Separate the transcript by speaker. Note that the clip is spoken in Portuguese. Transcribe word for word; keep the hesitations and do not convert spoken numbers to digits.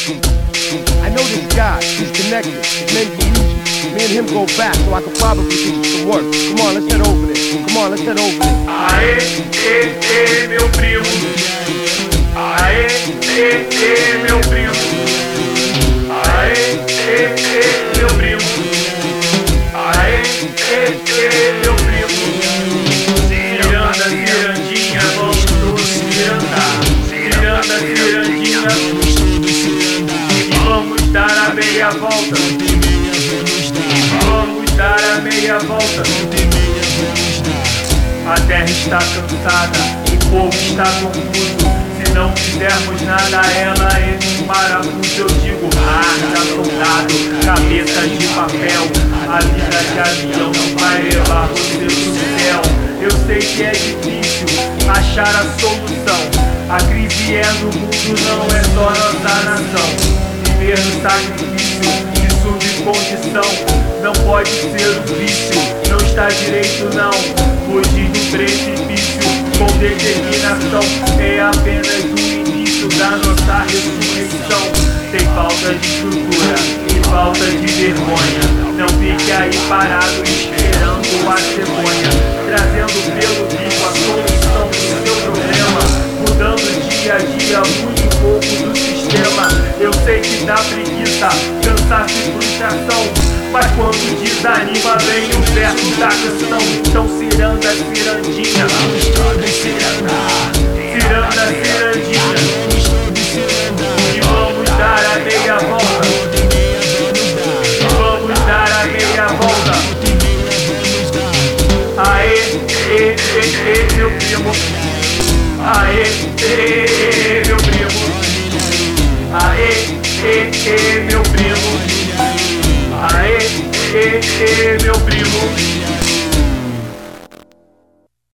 Speaker 1: I know this guy, he's connected, his name's Luigi. Me and him go back, so I could probably get you some work. Come on, let's head over there. Come on, let's head over there.
Speaker 2: Aê, ê, ê, meu primo. Aê, ê, ê, meu primo. Aê, ê, ê, meu primo. Aê, ê, ê, meu primo. Ciranda, cirandinha, vamos todos cirandar. Ciranda, cirandinha. E vamos dar a meia volta. Vamos dar a meia volta. A terra está cansada, o povo está confuso. Se não fizermos nada, ela entra em parafuso. Eu digo racha, soldado, cabeça de papel. A vida de avião não vai levar você pro céu. Eu sei que é difícil achar a solução. A crise é no mundo, não é só nossa nação. Viver no sacrifício de subcondição não pode ser um vício, não está direito não. Fugir do precipício com determinação é apenas o início da nossa ressurreição. Tem falta de estrutura e falta de vergonha. Não fique aí parado esperando a cegonha, trazendo pelo vivo a solução do seu problema, mudando dia a dia muito pouco do sistema. Eu sei que dá preguiça, cansaço e frustração, mas quando desanima vem o verso da canção. Então ciranda, cirandinha, vamos todos cirandar. Ciranda, cirandinha, e vamos dar a meia volta. Vamos dar a meia volta. Aê, ê, ê, ê, meu primo. Aê, ê, ê, meu primo. Aê, ê, ê, meu primo. Aê, ê, ê, meu primo.